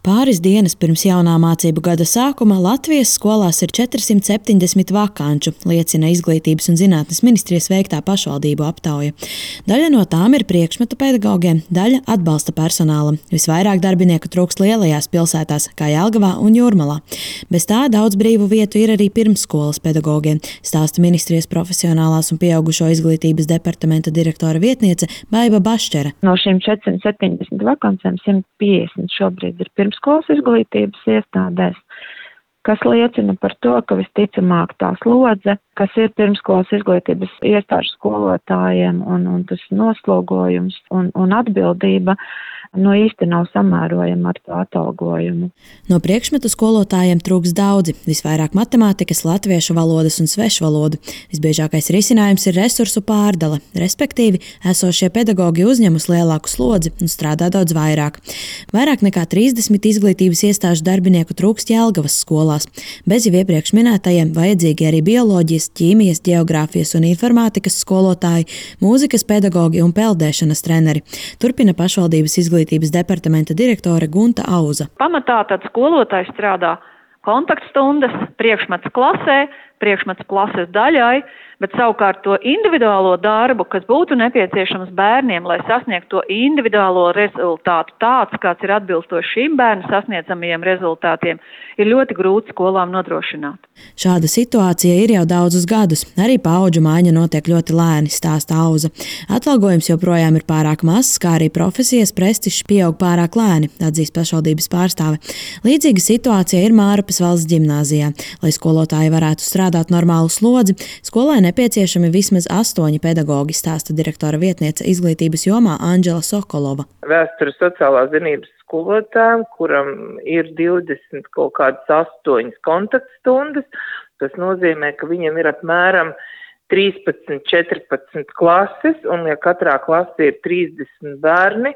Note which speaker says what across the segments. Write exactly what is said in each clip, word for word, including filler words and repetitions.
Speaker 1: Pāris dienas pirms jaunā mācību gada sākuma Latvijas skolās ir četrsimt septiņdesmit vakanču, liecina Izglītības un zinātnes ministrijas veiktā pašvaldību aptauja. Daļa no tām ir priekšmetu pedagogiem, daļa atbalsta personālam. Visvairāk darbinieku trūkst lielajās pilsētās, kā Jelgavā un Jūrmalā. Bez tā daudz brīvu vietu ir arī pirmsskolas pedagogiem, stāsta ministrijas profesionālās un pieaugušo izglītības departamenta direktora vietniece Baiba Bašķere.
Speaker 2: No šīm četrsimt septiņdesmit vakancēm simt piecdesmit šobrīd ir pirmsskolas izglītības iestādēs, kas liecina par to, ka visticamāk tā slodze, kas ir pirmskolas izglītības iestāžu skolotājiem un, un tas noslogojums un, un atbildība, nu īsti nav samērojama ar to atalgojumu.
Speaker 1: No priekšmetu skolotājiem trūks daudzi, visvairāk matemātikas, latviešu valodas un svešvalodu. Visbiežākais risinājums ir resursu pārdale, respektīvi esošie pedagogi uzņemas lielāku slodzi un strādā daudz vairāk. Vairāk nekā trīsdesmit izglītības iestāžu darbinieku trūkst Jelgavas skolās. Bez jau iepriekš minētajiem vajadzīgi arī bioloģijas, ķīmijas, ģeogrāfijas un informātikas skolotāji, mūzikas pedagogi un peldēšanas treneri. Turpina pašvaldības izglītības departamenta direktore Gunta Auza.
Speaker 3: Pamatā tad skolotājs strādā kontaktstundas, priekšmets klasē, priekšmets klases daļai, bet savukārt to individuālo darbu, kas būtu nepieciešams bērniem, lai sasniegtu to individuālo rezultātu tāds, kāds ir atbilstoši šīm bērnu sasniedzamajiem rezultātiem, ir ļoti grūti skolām nodrošināt.
Speaker 1: Šāda situācija ir jau daudzus gadus. Arī paudžu maiņa notiek ļoti lēni, stāsta Auza. Atalgojums joprojām ir pārāk mazs, kā arī profesijas prestižs pieaug pārāk lēni, atzīst pašvaldības pārstāve. Līdzīga situācija ir Mārupas valsts ģimnāzijā. Lai skolotāji varētu strādāt normālu slodzi, skolai nepieciešami vismaz astoņi pedagogi, stāsta direktora vietniece izglītības jomā Andžela Sokolova.
Speaker 4: Vēstures sociālās zinības skolotājiem, kuram ir divdesmit kaut kādas astoņas kontaktstundas, tas nozīmē, ka viņam ir apmēram trīspadsmit, četrpadsmit klases, un ja katrā klasē ir trīsdesmit bērni,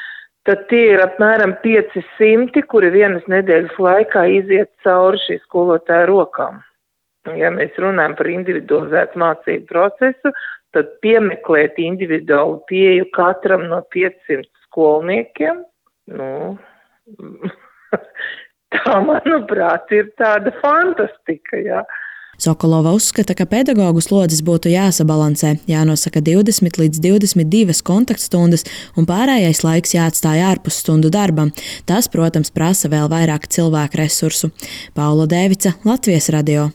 Speaker 4: tad tie ir apmēram piecsimt, kuri vienas nedēļas laikā iziet cauri šī skolotāja rokām. Ja mēs runājam par individualizētu mācību procesu, tad piemeklēt individuālu pieeju katram no piecsimt skolniekiem, nu, tā, manuprāt, ir tāda fantastika, jā.
Speaker 1: Sokolova uzskata, ka pedagogu slodzes būtu jāsabalansē, jānosaka divdesmit līdz divdesmit divas kontaktstundas un pārējais laiks jāatstāj ārpus stundu darbam. Tas, protams, prasa vēl vairāk cilvēku resursu. Paula Dēvica, Latvijas radio.